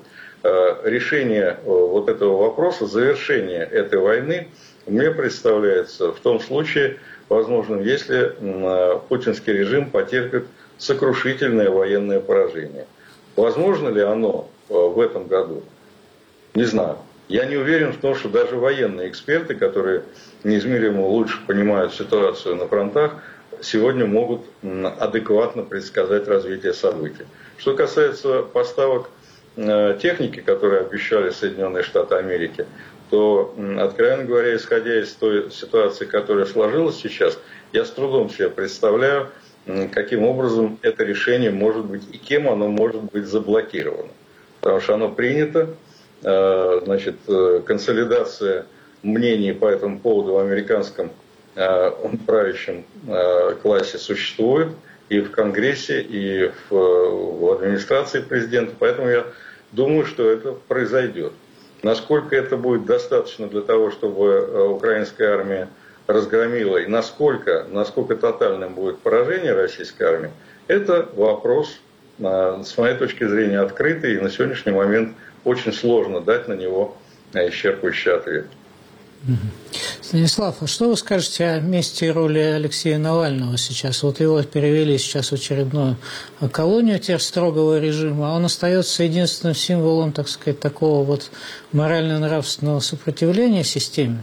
решение вот этого вопроса, завершение этой войны, мне представляется в том случае возможным, если путинский режим потерпит сокрушительное военное поражение. Возможно ли оно в этом году? Не знаю. Я не уверен в том, что даже военные эксперты, которые неизмеримо лучше понимают ситуацию на фронтах, сегодня могут адекватно предсказать развитие событий. Что касается поставок техники, которые обещали Соединенные Штаты Америки, то, откровенно говоря, исходя из той ситуации, которая сложилась сейчас, я с трудом себе представляю, каким образом это решение может быть и кем оно может быть заблокировано. Потому что оно принято, значит, консолидация мнений по этому поводу в американском правящем классе существует и в Конгрессе, и в, в администрации президента. Поэтому я думаю, что это произойдет. Насколько это будет достаточно для того, чтобы украинская армия разгромила, и насколько, насколько тотальным будет поражение российской армии, это вопрос, с моей точки зрения, открытый, и на сегодняшний момент очень сложно дать на него исчерпывающий ответ. Станислав, а что вы скажете о месте и роли Алексея Навального сейчас? Вот его перевели сейчас в очередную колонию теперь строгого режима, а он остается единственным символом, так сказать, такого вот морально-нравственного сопротивления системе?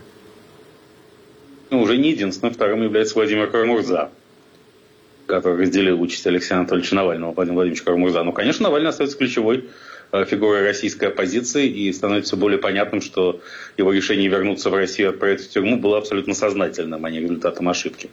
Ну, уже не единственным. Вторым является Владимир Карамурза, который разделил участь Алексея Анатольевича Навального, Владимир Владимирович Карамурза. Ну, конечно, Навальный остается ключевой фигурой российской оппозиции, и становится более понятным, что его решение вернуться в Россию и отправиться в тюрьму было абсолютно сознательным, а не результатом ошибки.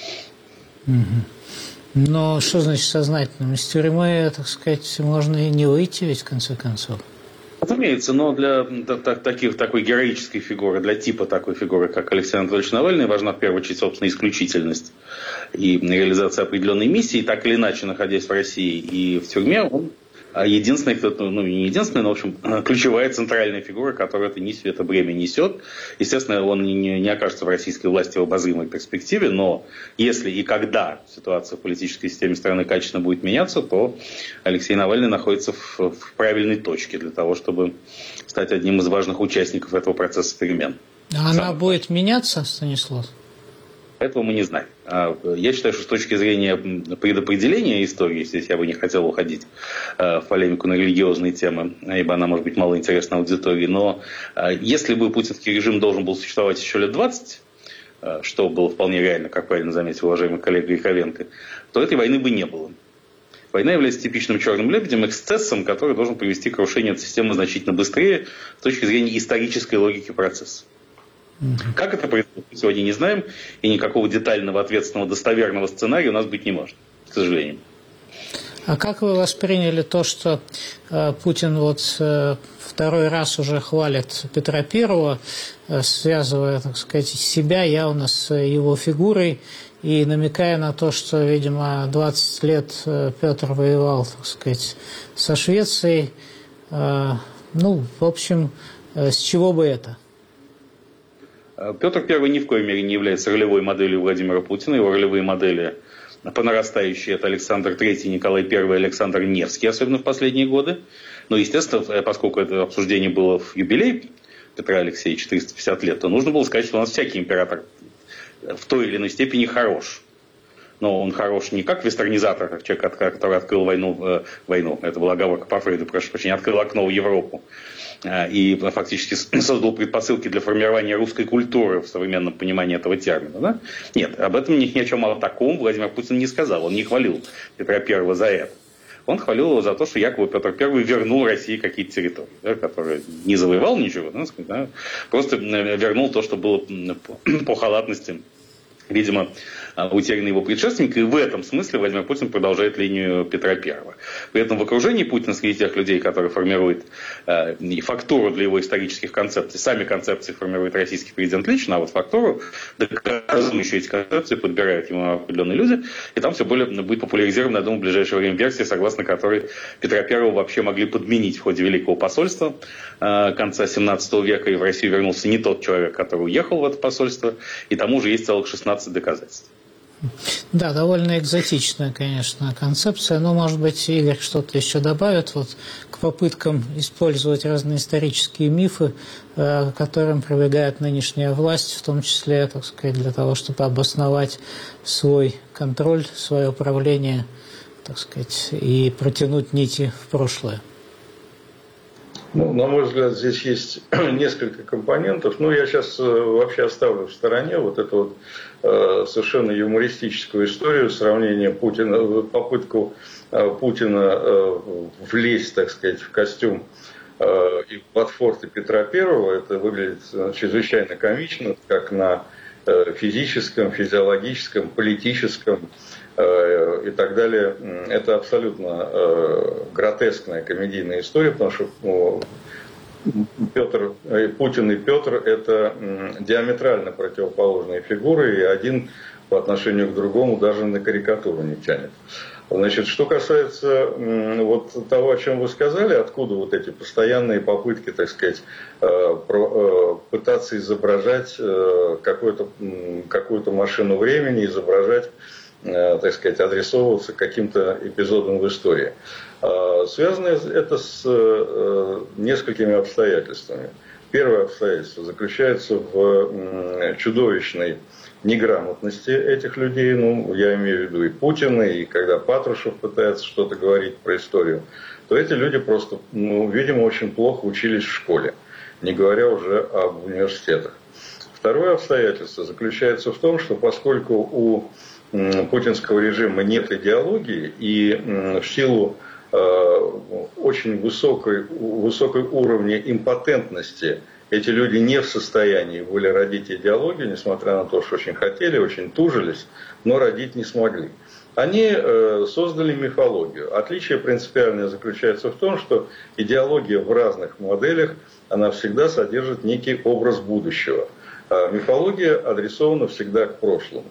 Но что значит сознательным? Из тюрьмы, так сказать, можно и не выйти ведь в конце концов. Разумеется, но для таких, такой героической фигуры, для типа такой фигуры, как Алексей Анатольевич Навальный, важна в первую очередь, собственно, исключительность и реализация определенной миссии. Так или иначе, находясь в России и в тюрьме, он единственный, кто, ну не единственный, но в общем ключевая центральная фигура, которая это, это бремя несет. Естественно, он не, не окажется в российской власти в обозримой перспективе, но если и когда ситуация в политической системе страны качественно будет меняться, то Алексей Навальный находится в, в правильной точке для того, чтобы стать одним из важных участников этого процесса перемен. А она Сам... будет меняться, Станислав? Этого мы не знаем. Я считаю, что с точки зрения предопределения истории, здесь я бы не хотел уходить в полемику на религиозные темы, ибо она может быть мало интересна аудитории, но если бы путинский режим должен был существовать еще лет двадцать, что было вполне реально, как правильно заметил уважаемый коллега Яковенко, то этой войны бы не было. Война является типичным черным лебедем, эксцессом, который должен привести к крушению этой системы значительно быстрее с точки зрения исторической логики процесса. Как это происходит, мы сегодня не знаем, и никакого детального, ответственного, достоверного сценария у нас быть не может, к сожалению. А как вы восприняли то, что э, Путин вот э, второй раз уже хвалит Петра Первого, э, связывая, так сказать, себя явно с его фигурой и намекая на то, что, видимо, двадцать лет э, Петр воевал, так сказать, со Швецией. Э, ну, в общем, э, с чего бы это? Петр Первый ни в коей мере не является ролевой моделью Владимира Путина. Его ролевые модели по нарастающей — это Александр Третий, Николай Первый, Александр Невский, особенно в последние годы. Но, естественно, поскольку это обсуждение было в юбилей Петра Алексеевича, триста пятьдесят лет, то нужно было сказать, что у нас всякий император в той или иной степени хорош. но он хорош не как вестернизатор, как человек, который открыл войну, э, войну, это была оговорка по Фрейду, прошу прощения, открыл окно в Европу э, и фактически создал предпосылки для формирования русской культуры в современном понимании этого термина. Да? Нет, об этом ни, ни о чем о таком Владимир Путин не сказал, он не хвалил Петра Первого за это. Он хвалил его за то, что якобы Петр Первый вернул России какие-то территории, да, которые не завоевал ничего, да, да, просто вернул то, что было по, по халатности, видимо, утерян его предшественник, и в этом смысле Владимир Путин продолжает линию Петра Первого. При этом в окружении Путина среди тех людей, которые формируют э, фактуру для его исторических концепций, сами концепции формирует российский президент лично, а вот фактуру, доказывающие эти концепции, подбирают ему определенные люди, и там все более будет популяризирована, я думаю, в ближайшее время версия, согласно которой Петра Первого вообще могли подменить в ходе Великого посольства э, конца семнадцатого века, и в Россию вернулся не тот человек, который уехал в это посольство, и тому же есть целых шестнадцать доказательств. Да, довольно экзотичная, конечно, концепция, но, может быть, Игорь что-то еще добавит вот, к попыткам использовать разные исторические мифы, к которым прибегает нынешняя власть, в том числе, так сказать, для того, чтобы обосновать свой контроль, свое управление, так сказать, и протянуть нити в прошлое. Ну, на мой взгляд, здесь есть несколько компонентов. Ну, я сейчас вообще оставлю в стороне вот эту вот э, совершенно юмористическую историю, сравнение Путина, попытку э, Путина э, влезть, так сказать, в костюм э, и ботфорты Петра Первого. Это выглядит чрезвычайно комично, как на э, физическом, физиологическом, политическом и так далее. Это абсолютно э, гротескная комедийная история, потому что ну, Петр, Путин и Петр – это диаметрально противоположные фигуры, и один по отношению к другому даже на карикатуру не тянет. Значит, что касается вот того, о чем вы сказали, откуда вот эти постоянные попытки, так сказать, пытаться изображать какую-то, какую-то машину времени, изображать, так сказать, адресовываться каким-то эпизодом в истории. Связано это с несколькими обстоятельствами. Первое обстоятельство заключается в чудовищной неграмотности этих людей. Ну, я имею в виду и Путина, и когда Патрушев пытается что-то говорить про историю, то эти люди просто, ну, видимо, очень плохо учились в школе, не говоря уже об университетах. Второе обстоятельство заключается в том, что поскольку у путинского режима нет идеологии, и в силу очень высокой, высокой уровня импотентности эти люди не в состоянии были родить идеологию, несмотря на то, что очень хотели, очень тужились, но родить не смогли. Они создали мифологию. Отличие принципиальное заключается в том, что идеология в разных моделях, она всегда содержит некий образ будущего. Мифология адресована всегда к прошлому.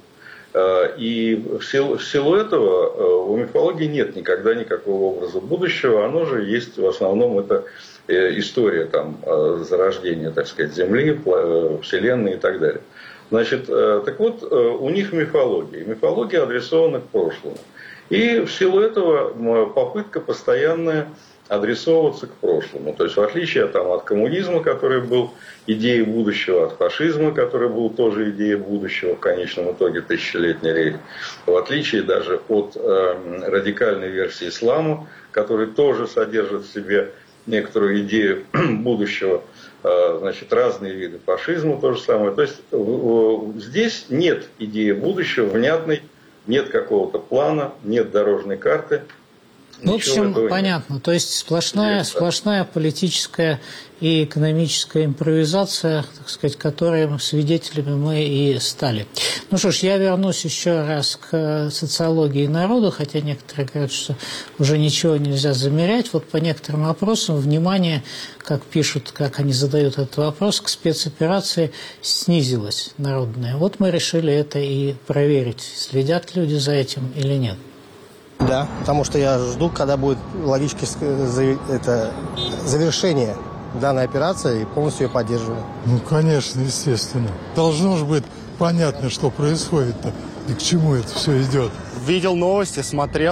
И в силу, в силу этого у мифологии нет никогда никакого образа будущего, оно же есть в основном это история там, зарождения, так сказать, Земли, Вселенной и так далее. Значит, так вот, у них мифология. Мифология адресована к прошлому. И в силу этого попытка постоянная адресовываться к прошлому. То есть в отличие там, от коммунизма, который был идеей будущего, от фашизма, который был тоже идеей будущего, в конечном итоге тысячелетний рейх, в отличие даже от э, радикальной версии ислама, который тоже содержит в себе некоторую идею будущего, э, значит, разные виды фашизма, то же самое. То есть э, здесь нет идеи будущего внятной, нет какого-то плана, нет дорожной карты. В общем, понятно. То есть сплошная, сплошная политическая и экономическая импровизация, так сказать, которой свидетелями мы и стали. Ну что ж, я вернусь еще раз к социологии народа, хотя некоторые говорят, что уже ничего нельзя замерять. Вот по некоторым вопросам внимание, как пишут, как они задают этот вопрос, к спецоперации снизилось народное. Вот мы решили это и проверить, следят люди за этим или нет. Да, потому что я жду, когда будет логическое это, завершение данной операции, и полностью ее поддерживаю. Ну, конечно, естественно. Должно же быть понятно, что происходит-то и к чему это все идет. Видел новости,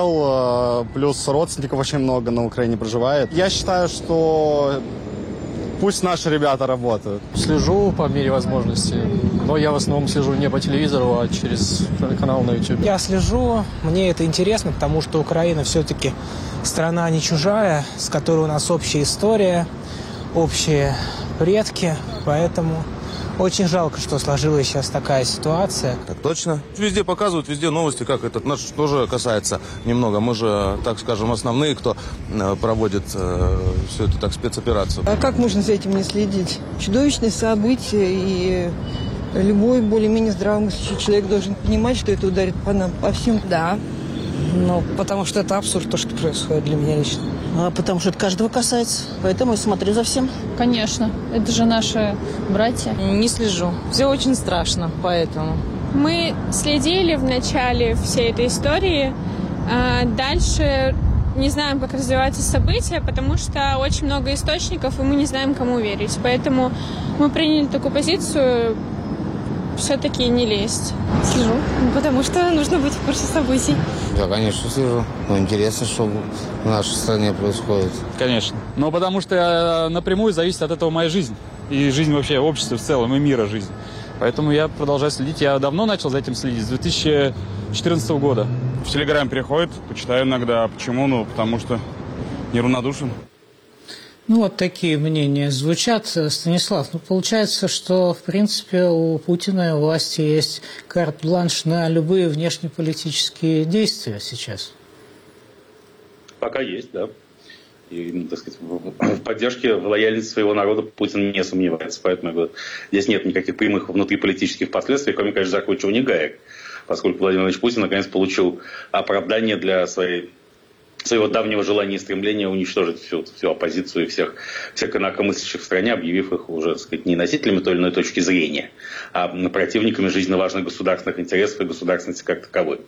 смотрел, плюс родственников очень много на Украине проживает. Я считаю, что Пусть наши ребята работают. Слежу по мере возможности, но я в основном слежу не по телевизору, а через канал на YouTube. Я слежу, мне это интересно, потому что Украина все-таки страна не чужая, с которой у нас общая история, общие предки, поэтому очень жалко, что сложилась сейчас такая ситуация. Так точно. Везде показывают, везде новости, как этот наш тоже касается немного. Мы же, так скажем, основные, кто проводит э, всю эту так спецоперацию. А как можно за этим не следить? Чудовищные события, и любой более-менее здравомыслящий человек должен понимать, что это ударит по нам, по всем. Да, ну, потому что это абсурд, то, что происходит для меня лично. А потому что это каждого касается, поэтому я смотрю за всем. Конечно, это же наши братья. Не слежу, все очень страшно, поэтому. Мы следили в начале всей этой истории, а дальше не знаем, как развиваются события, потому что очень много источников, и мы не знаем, кому верить. Поэтому мы приняли такую позицию все-таки не лезть. Слежу, потому что нужно быть в курсе событий. Да, конечно, слежу. Ну, интересно, что в нашей стране происходит. Конечно. Но потому что напрямую зависит от этого моя жизнь. И жизнь вообще общества в целом, и мира жизнь. Поэтому я продолжаю следить. Я давно начал за этим следить, с две тысячи четырнадцатого года. В Телеграм переходит, почитаю иногда. Почему? Ну, потому что неравнодушен. Ну, вот такие мнения звучат. Станислав, ну, получается, что, в принципе, у Путина и у власти есть карт-бланш на любые внешнеполитические действия сейчас. Пока есть, да. И, так сказать, в поддержке, в лояльности своего народа Путин не сомневается. Поэтому я говорю, здесь нет никаких прямых внутриполитических последствий, кроме, конечно, закручивания гаек. Поскольку Владимир Владимирович Путин наконец получил оправдание для своей своего давнего желания и стремления уничтожить всю, всю оппозицию и всех, всех инакомыслящих в стране, объявив их уже, так сказать, не носителями той или иной точки зрения, а противниками жизненно важных государственных интересов и государственности как таковой.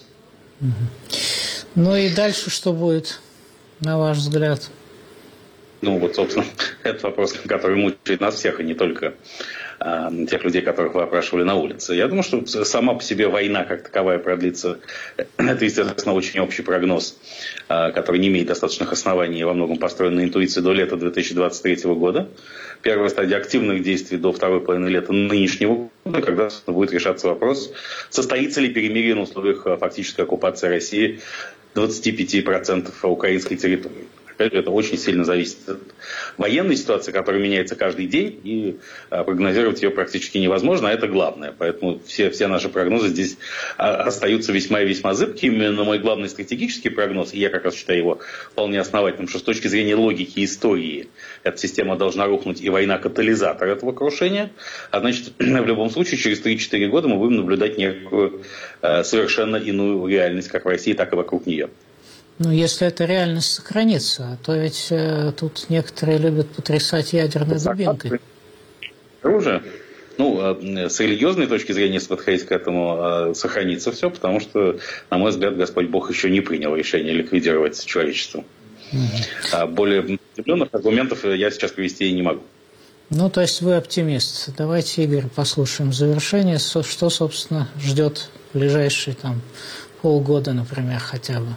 Ну и дальше что будет, на ваш взгляд? Ну вот, собственно, это вопрос, который мучает нас всех, и не только а, тех людей, которых вы опрашивали на улице. Я думаю, что сама по себе война как таковая продлится. Это, естественно, очень общий прогноз, а, который не имеет достаточных оснований и во многом построен на интуиции до лета две тысячи двадцать третьего года. Первая стадия активных действий до второй половины лета нынешнего года, когда будет решаться вопрос, состоится ли перемирие на условиях фактической оккупации России двадцати пяти процентов украинской территории. Это очень сильно зависит от военной ситуации, которая меняется каждый день, и а, прогнозировать ее практически невозможно, а это главное. Поэтому все, все наши прогнозы здесь а, остаются весьма и весьма зыбкими. Но мой главный стратегический прогноз, и я как раз считаю его вполне основательным, что с точки зрения логики и истории эта система должна рухнуть, и война катализатор этого крушения. А значит, в любом случае, через три-четыре года мы будем наблюдать некую а, совершенно иную реальность, как в России, так и вокруг нее. Ну, если эта реальность сохранится, а то ведь э, тут некоторые любят потрясать ядерной дубинкой. Оружие. Ну, с религиозной точки зрения, если подходить к этому, сохранится все, потому что, на мой взгляд, Господь Бог еще не принял решение ликвидировать человечество. Mm-hmm. Более определенных аргументов я сейчас привести и не могу. Ну, то есть вы оптимист. Давайте, Игорь, послушаем завершение. Что, собственно, ждет в ближайшие там, полгода, например, хотя бы?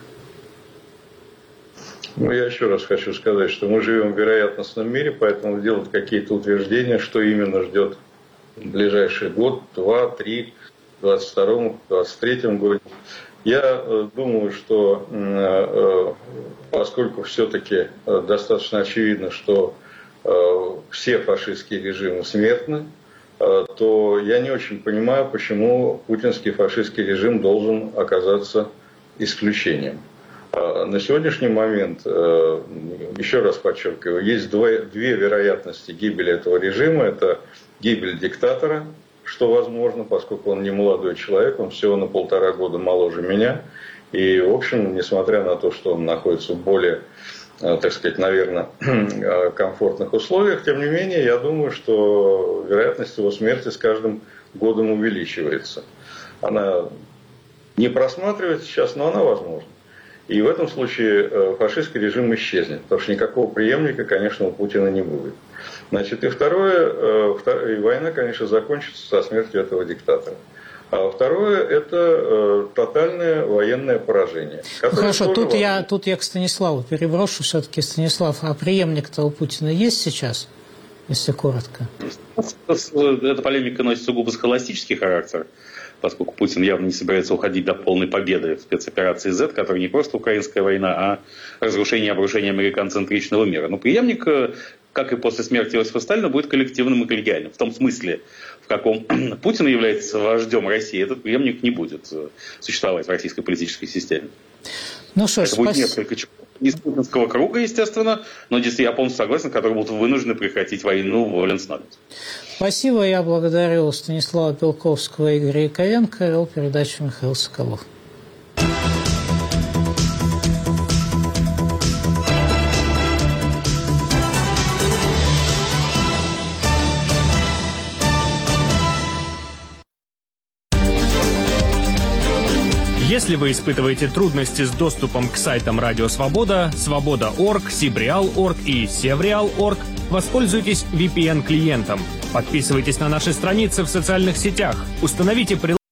Ну, я еще раз хочу сказать, что мы живем в вероятностном мире, поэтому делать какие-то утверждения, что именно ждет в ближайший год, два, три, в двадцать втором, в двадцать третьем году. Я э, думаю, что э, поскольку все-таки э, достаточно очевидно, что э, все фашистские режимы смертны, э, то я не очень понимаю, почему путинский фашистский режим должен оказаться исключением. На сегодняшний момент, еще раз подчеркиваю, есть две вероятности гибели этого режима. Это гибель диктатора, что возможно, поскольку он не молодой человек, он всего на полтора года моложе меня. И, в общем, несмотря на то, что он находится в более, так сказать, наверное, комфортных условиях, тем не менее, я думаю, что вероятность его смерти с каждым годом увеличивается. Она не просматривается сейчас, но она возможна. И в этом случае фашистский режим исчезнет, потому что никакого преемника, конечно, у Путина не будет. Значит, и второе, и война, конечно, закончится со смертью этого диктатора. А второе – это тотальное военное поражение. Ну, хорошо, тут я, тут я к Станиславу переброшу все-таки. Станислав, а преемник-то у Путина есть сейчас? если коротко? Эта полемика носит сугубо схоластический характер, поскольку Путин явно не собирается уходить до полной победы в спецоперации Z, которая не просто украинская война, а разрушение и обрушение американцентричного мира. Но преемник, как и после смерти Иосифа Сталина, будет коллективным и коллегиальным. В том смысле, в каком Путин является вождем России, этот преемник не будет существовать в российской политической системе. Ну что ж, это будет спас... несколько человек из путинского круга, естественно, но действительно я полностью согласен, которые будут вынуждены прекратить войну в Ленсновец. Спасибо, я благодарю Станислава Пилковского и Игоря Яковенко, вел передачу Михаил Соколов. Если вы испытываете трудности с доступом к сайтам Радио Свобода, Свобода точка орг, Сибреал точка орг и Севреал точка орг, воспользуйтесь ви пи эн-клиентом. Подписывайтесь на наши страницы в социальных сетях. Установите приложение